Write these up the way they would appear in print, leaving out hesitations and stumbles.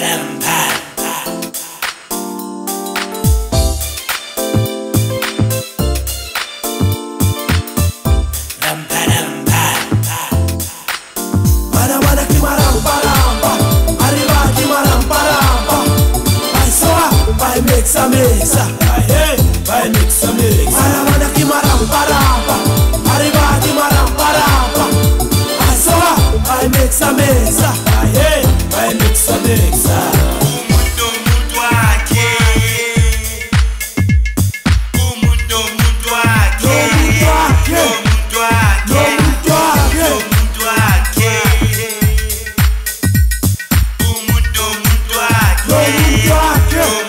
Mixa, vai mixa, mixa. Maramana que maramparapa, arriba que maramparapa. Vai soa, vai mixa, mixa, vai mixa, mixa. O mundo muito aqui, o mundo muito aqui, o mundo aqui, o mundo aqui, o mundo muito aqui.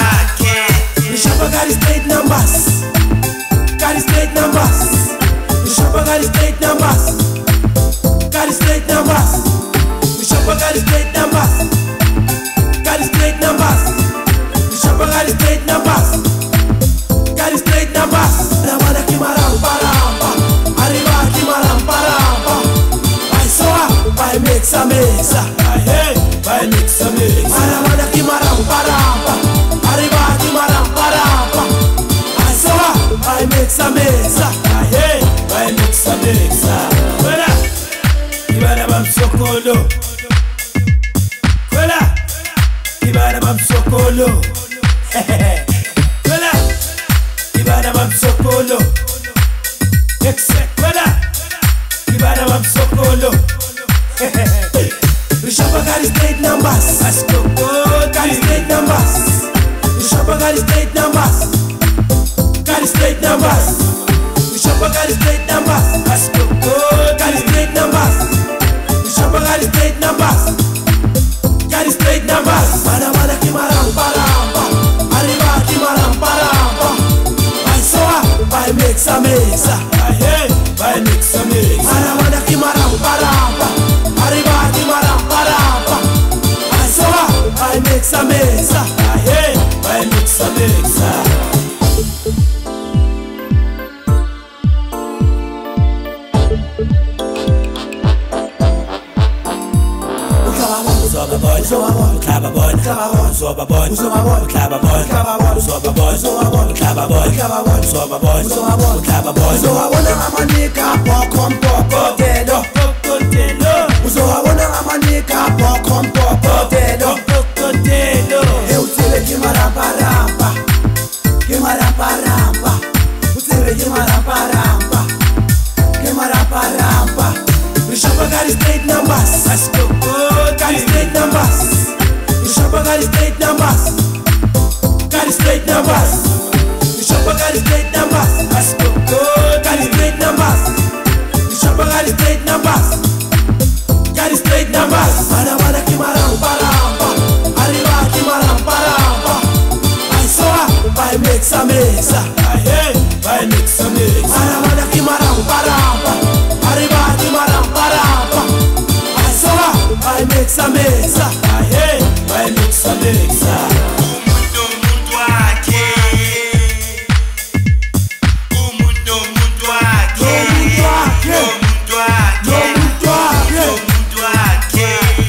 Got straight numbers. Got straight numbers. The shopper got straight numbers. Got straight numbers. The shopper got straight numbers. Got straight numbers. The shopper got straight numbers. Got straight numbers. Ramana ki maramparapa, arriba ki maramparapa. Vai soa, vai mixa, mixa. Vai mixa, mixa. Ramana ki maramparapa, arriba ki maramparapa. Vai mixa, mixa, vai mixa, mixa. Kwela, kibana mamsokolo. Kwela, kibana mamsokolo. Kwela, kibana mamsokolo. Kwela, kibana mamsokolo. The shopper got straight numbers. Got straight numbers. The shopper got straight numbers. Got straight numbers. The shopper got straight numbers. Got straight numbers. The shopper got straight numbers. Got straight numbers. Mana ki maramparapa, arriba ki maramparapa. Vai soa, vai mixa, mixa. Vai mixa, mixa. Mana ki maramparapa, arriba ki maramparapa. Vai soa, vai mixa, mixa. Vai mixa, mixa. Got straight numbers. Got straight numbers. The shopper got straight numbers. Got straight numbers. The shopper got straight numbers. Got straight numbers. The shopper got straight numbers. Got straight numbers. Mana ki maramparapa, arriba ki maramparapa. Vai soa, vai mixa, mixa. Vai mixa, mixa. Mana ki maramparapa, arriba ki maramparapa. Vai soa, vai mixa, mixa. Vai mixa, mixa. O mundo muito aqui, o mundo muito aqui, o mundo aqui, o mundo aqui,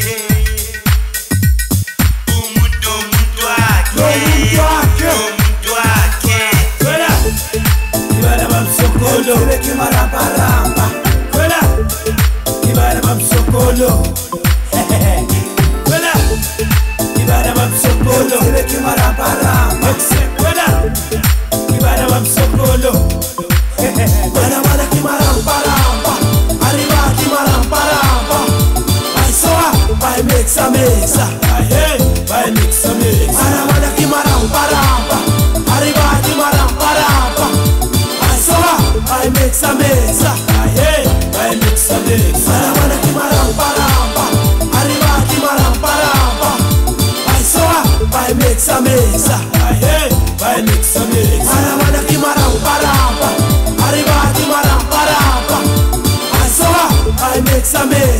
o mundo muito aqui, o mundo aqui. Kwela, kibana mamsokolo. Ki maramparapa. Kwela, kibana mamsokolo. Kwela, kibana mamsokolo. Ki maramparapa. Kwela, kibana mamsokolo. Mana ki maramparapa, arriba ki maramparapa. Vai soa, vai mixa, mixa. Vai mixa, mixa. Mana ki maramparapa, arriba ki maramparapa. Vai soa, vai mixa, mixa. Vai mixa, mixa. Mana ki maramparapa, arriba ki maramparapa. Vai soa, vai mixa, mixa. Vai mixa, mixa. Mana ki maramparapa, arriba ki maramparapa. Vai soa, vai mixa, mixa.